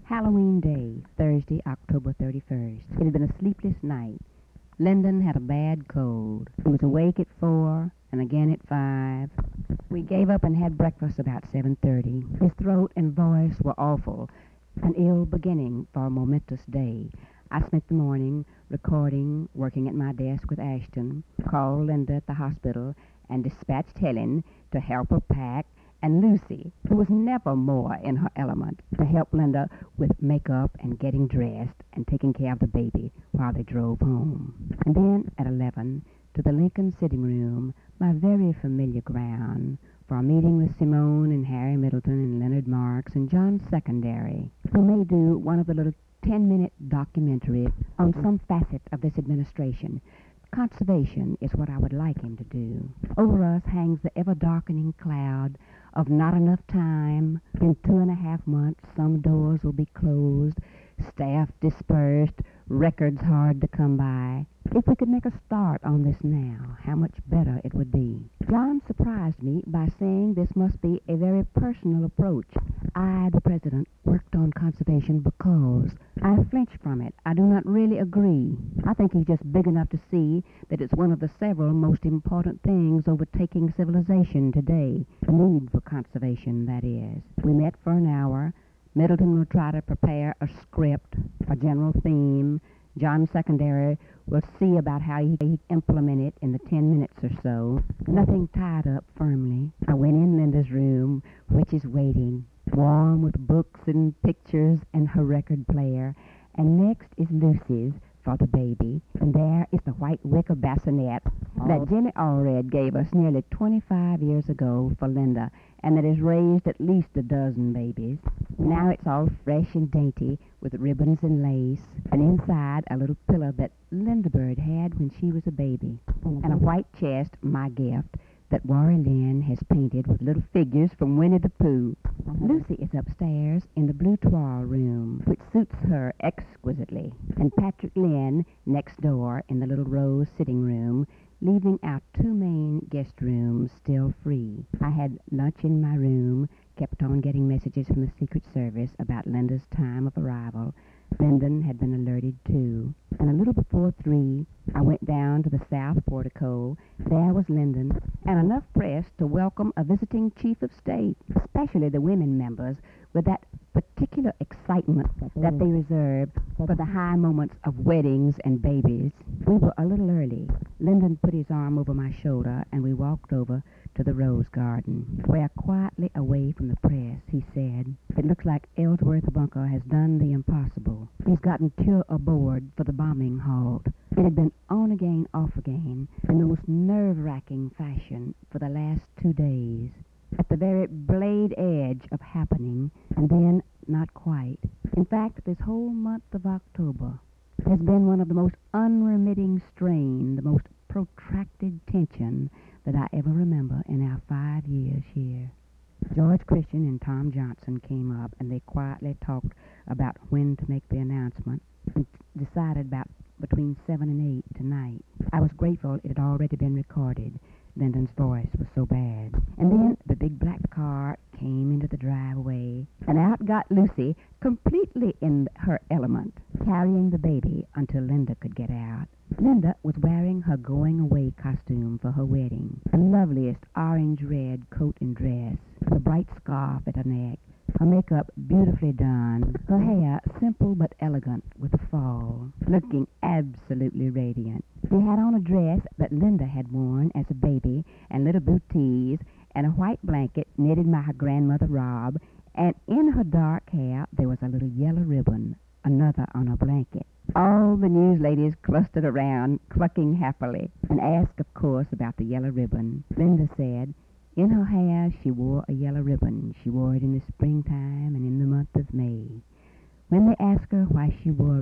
Halloween Day, Thursday, October 31st. It had been a sleepless night. Lyndon had a bad cold. He was awake at 4 and again at 5. We gave up and had breakfast about 7:30. His throat and voice were awful, an ill beginning for a momentous day. I spent the morning recording, working at my desk with Ashton, called Linda at the hospital, and dispatched Helen to help her pack, and Lucy, who was never more in her element, to help Linda with makeup and getting dressed and taking care of the baby while they drove home. And then at 11, to the Lincoln sitting room, my very familiar ground, for a meeting with Simone and Harry Middleton and Leonard Marks and John Secondary, who may do one of the little 10-minute documentaries on some facet of this administration. Conservation is what I would like him to do. Over us hangs the ever-darkening cloud of not enough time. In 2.5 months, some doors will be closed, staff dispersed, records hard to come by. If we could make a start on this now, how much better it would be. John surprised me by saying this must be a very personal approach. I, the president, worked on conservation because I flinch from it. I do not really agree. I think he's just big enough to see that it's one of the several most important things overtaking civilization today. The need for conservation, that is. We met for an hour. Middleton will try to prepare a script, a general theme. John Secondary will see about how he implement it in the 10 minutes or so. Nothing tied up firmly. I went in Linda's room, which is waiting, warm with books and pictures and her record player. And next is Lucy's for the baby. And there is the white wicker bassinet that Jenny Allred gave us nearly 25 years ago for Linda, and that has raised at least a dozen babies. Now it's all fresh and dainty with ribbons and lace, and inside a little pillow that Linda Bird had when she was a baby, and a white chest, my gift, that Warren Lynn has painted with little figures from Winnie the Pooh. Lucy is upstairs in the blue toile room, which suits her exquisitely, and Patrick Lynn next door in the little rose sitting room, leaving our 2 main guest rooms still free. I had lunch in my room, kept on getting messages from the Secret Service about Linda's time of arrival. Lyndon had been alerted, too. And a little before 3, I went down to the south portico. There was Lyndon, and enough press to welcome a visiting chief of state, especially the women members, with that particular excitement that they reserve for the high moments of weddings and babies. We were a little early. Lyndon put his arm over my shoulder, and we walked over to the rose garden, where quietly away from the press, he said, "It looks like Ellsworth Bunker has done the impossible. He's gotten cure aboard for the bombing halt. It had been on again, off again, in the most nerve-wracking fashion for the last 2 days, at the very blade edge of happening, and then not quite. In fact, this whole month of October has been one of the most unremitting strain, the most protracted tension that I ever remember in our 5 years here." George Christian and Tom Johnson came up, and they quietly talked about when to make the announcement, and decided about between 7 and 8 tonight. I was grateful it had already been recorded. Lyndon's voice was so bad. And then the big black car came into the driveway, and out got Lucy, completely in her element, carrying the baby until Linda could get out. Linda was wearing her going-away costume for her wedding, the loveliest orange-red coat and dress, with a bright scarf at her neck, her makeup beautifully done, her hair simple but elegant with a fall, looking absolutely radiant. She had on a dress that Linda had worn as a baby, and little booties, and a white blanket knitted by her grandmother Rob, and in her dark hair there was a little yellow ribbon, another on her blanket. All the news ladies clustered around, clucking happily, and asked, of course, about the yellow ribbon. Linda said, in her hair she wore a yellow ribbon. She wore it in the springtime and in the month of May. When they asked her why she wore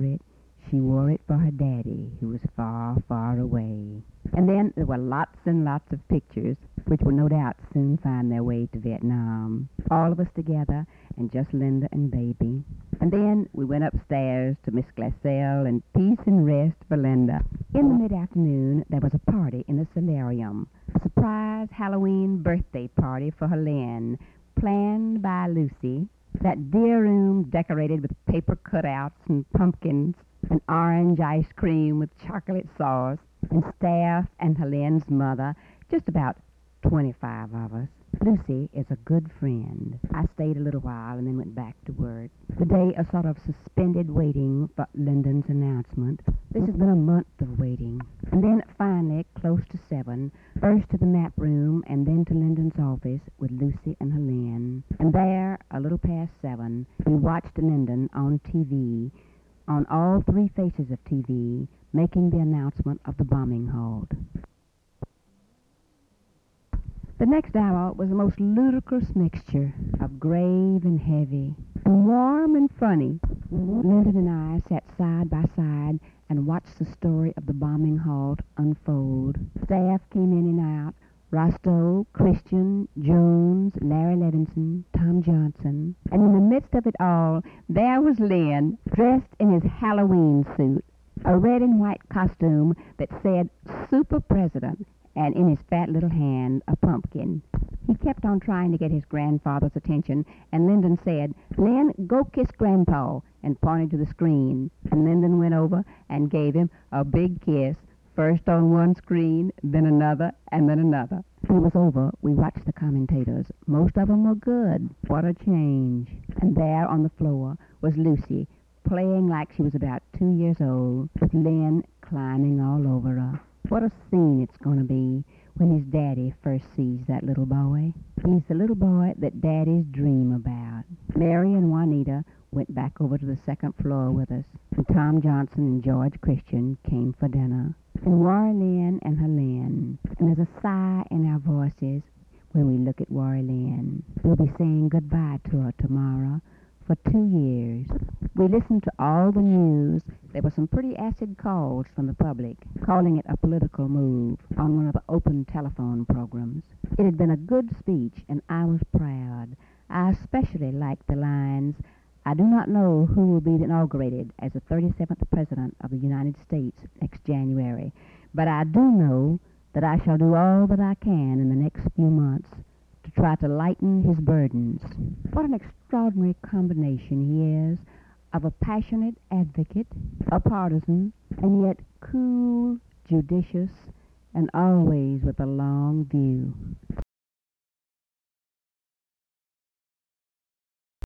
it for her daddy, who was far, far away. And then there were lots and lots of pictures, which will no doubt soon find their way to Vietnam. All of us together, and just Linda and baby. And then we went upstairs to Miss Glassell, and peace and rest for Linda. In the mid-afternoon, there was a party in the solarium, a surprise Halloween birthday party for Helene, planned by Lucy, That dear room decorated with paper cutouts and pumpkins and orange ice cream with chocolate sauce and staff and Helene's mother, just about 25 of us. Lucy is a good friend. I stayed a little while and then went back to work. The day of sort of suspended waiting for Lyndon's announcement. This has been a month of waiting. And then finally, close to 7, first to the map room and then to Lyndon's office with Lucy and Helene. And there, a little past 7, we watched Lyndon on TV, on all 3 faces of TV, making the announcement of the bombing halt. The next hour was a most ludicrous mixture of grave and heavy, and warm and funny. Lyndon and I sat side by side and watched the story of the bombing halt unfold. Staff came in and out. Rostow, Christian, Jones, Larry Levinson, Tom Johnson. And in the midst of it all, there was Lynn, dressed in his Halloween suit, a red and white costume that said Super President, and in his fat little hand, a pumpkin. He kept on trying to get his grandfather's attention, and Lyndon said, "Lynn, go kiss Grandpa," and pointed to the screen. And Lyndon went over and gave him a big kiss, first on one screen, then another, and then another. When it was over, we watched the commentators. Most of them were good. What a change. And there on the floor was Lucy, playing like she was about 2 years old, with Lynn climbing all over her. What a scene it's going to be when his daddy first sees that little boy. He's the little boy that daddies dream about. Mary and Juanita went back over to the 2nd floor with us, and Tom Johnson and George Christian came for dinner, and Warlyn and Helene. And there's a sigh in our voices when we look at Warlyn. We'll be saying goodbye to her tomorrow for 2 years. We listened to all the news. There were some pretty acid calls from the public, calling it a political move, on one of the open telephone programs. It had been a good speech, and I was proud. I especially liked the lines, "I do not know who will be inaugurated as the 37th President of the United States next January, but I do know that I shall do all that I can in the next few months to try to lighten his burdens." What an extraordinary combination he is of a passionate advocate, a partisan, and yet cool, judicious, and always with a long view.